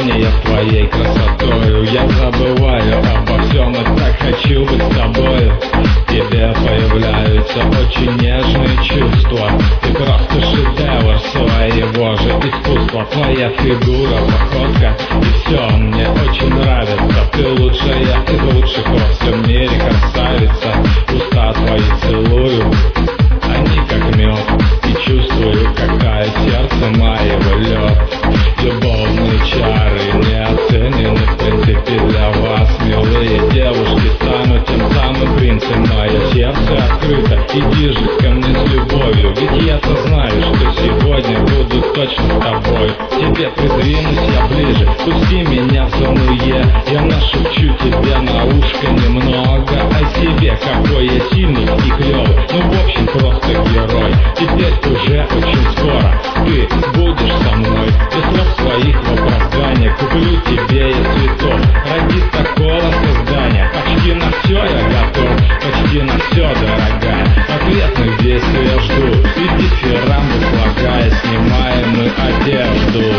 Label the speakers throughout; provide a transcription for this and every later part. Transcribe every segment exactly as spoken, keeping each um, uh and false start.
Speaker 1: сияние твоей красотою. Я забываю обо всем и так хочу быть с тобою. В тебе появляются очень нежные чувства. Ты просто шедевр своего же искусства. Твоя фигура, походка и все мне очень нравится. Ты лучшая из лучших во всем мире красавица. Уста твои целую, они как мед, и чувствую, как тает сердце моего лед. Любовные чары не оценены, в принципе, для вас, милые девушки, станут тем самым принцем. Мое сердце открыто, иди же ко мне с любовью, ведь я-то знаю, что сегодня буду точно с тобой. Тебе придвинусь я ближе, пусти меня в зону Е. Я нашепчу тебе на ушко немного о себе, какой я сильный и клевый, ну в общем просто герой. Теперь уже очень скоро ты будешь со мной. Без слов своих в оправдание куплю тебе я цветов. Ради такого создания почти на все я готов, почти на все, дорогая. Ответных действий я жду, ведь дифирамбы слагая, снимаем мы одежду.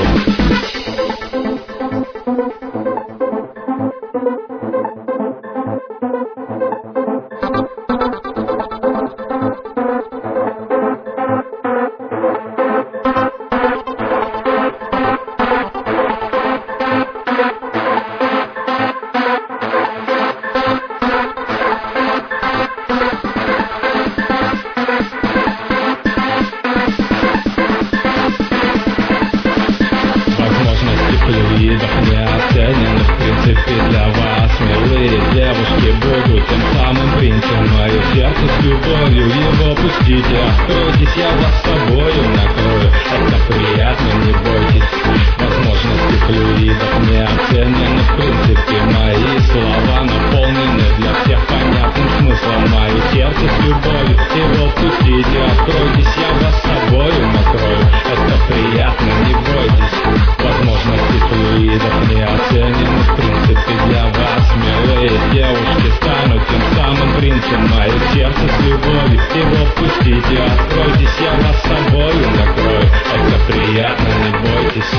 Speaker 1: Флюидов не оценены, в принципе, для вас, милые девушки, буду тем самым принцем. Мое сердце с любовью его пустите, откройтесь, я вас с собою накрою. Это приятно, не бойтесь. Возможности флюидов не оценены, в принципе, мои слова наполнены для всех понятным смыслом. Мое сердце с любовью его пустите, откройтесь, я вас с собою накрою. Это приятно, не бойтесь. Возможности флюидов не оценены, в принципе, для вас, милые девушки, станут тем самым принцем. Мое сердце с любовью его пустите, откройтесь, я вас с собою накрою. Это приятно, не бойтесь.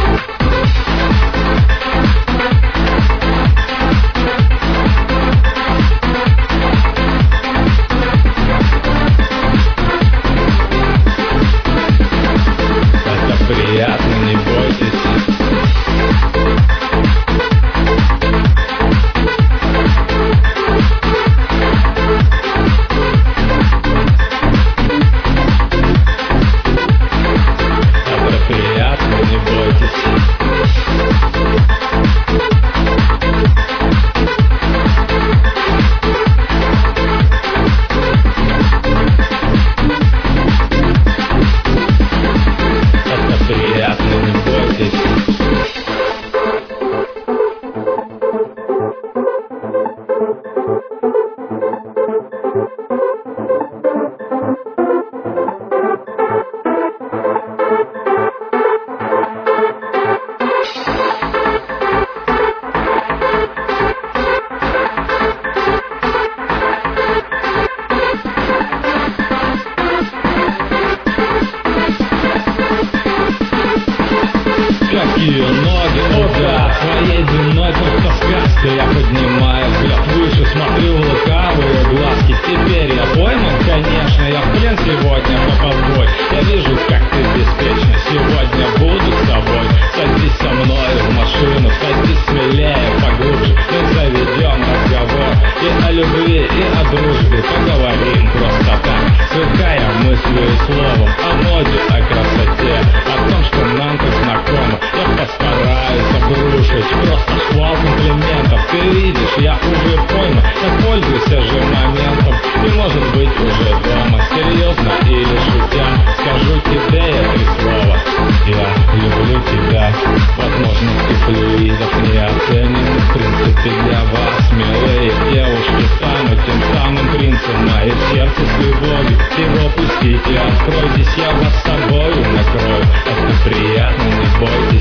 Speaker 1: Приятно, не бойтесь. Это приятно, не бойтесь. Приятно, не бойтесь. Какие ноги, о да, твоей длиной просто сказка. Я поднимаю взгляд выше, смотрю в лукавые глазки. Теперь я пойман, конечно, я в плен сегодня попал. Я вижу, как ты беспечна, сегодня буду с тобой. Садись со мной в машину, садись смелее, поглубже. Мы заведем разговор и о любви, и о дружбе. Поговорим просто так, сверкая мыслью и словом о моде, о красоте, о том, что нам так знакомо. Я постараюсь обрушить просто шквал комплиментов. Ты видишь, я уже пойман, так пользуйся же моментом. И может быть уже дома, серьезно или шутя, скажу тебе я три слова: я люблю тебя. Возможности флюидов не оценены, в принципе, для вас, милые девушки, станут тем самым принцем. Мое сердце с любовью его пустите, откройтесь, я вас с собою накрою. Это приятно, не бойтесь.